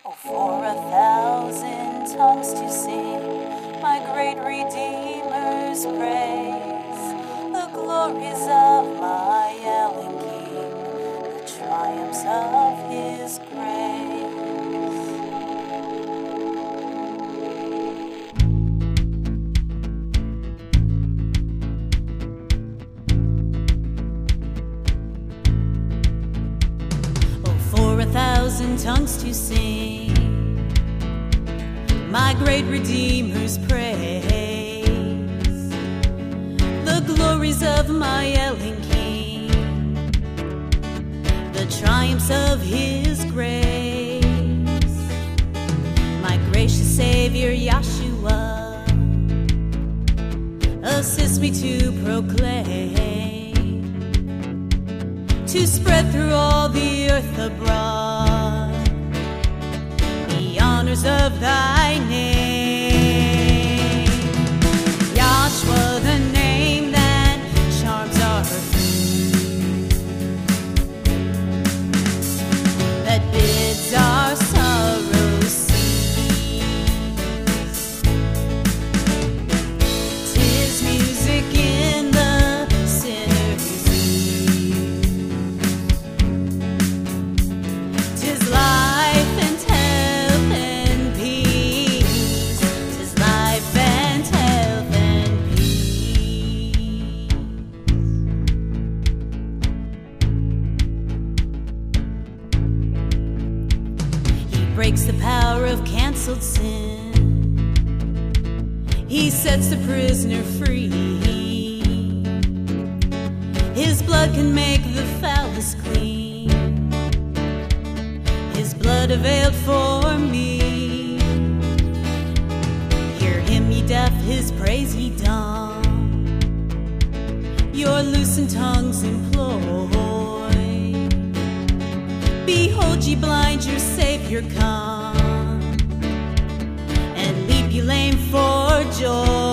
For 1,000 tongues to sing my great Redeemer's praise, the glories of my Ellen King, the triumphs of his grace. Oh, for 1,000 tongues to sing my great Redeemer's praise, the glories of my Ellen King, the triumphs of his grace, my gracious Savior Yahshua, assist me to proclaim, to spread through all the earth abroad the honors of thy name. Yahshua, the name that charms our feet, that bids our sorrows cease. 'Tis music in the sinner's ear. 'Tis life and health and peace. 'Tis life and health and peace. He breaks the power of canceled sin. He sets the prisoner free. His blood can make the foulest clean. His blood availed for me. Hear him, ye deaf, his praise ye dumb. Your loosened tongues employ. Behold, ye blind, your Savior come, and leap ye lame for joy.